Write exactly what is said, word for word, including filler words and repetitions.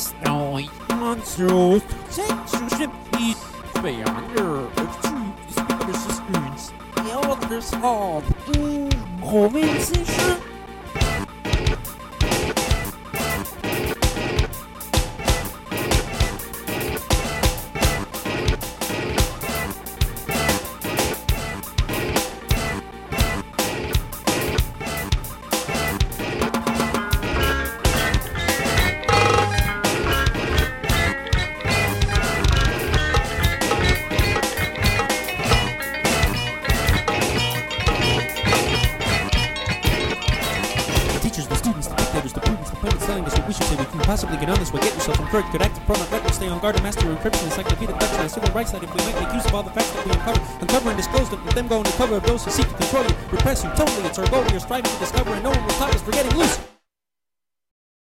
Estoy monstruos. Censorship beyander of two speaker systems. The others have conversation. Possibly get on this way, get yourself inferred, could act upon that record, stay on guard and master encryption, encyclopedia collection, and civil rights that if we might make use of all the facts that we uncover, uncover and disclose them, with them going to cover of those who seek to control you, repress you totally. It's our goal we are striving to discover, and no one will stop us from getting loose.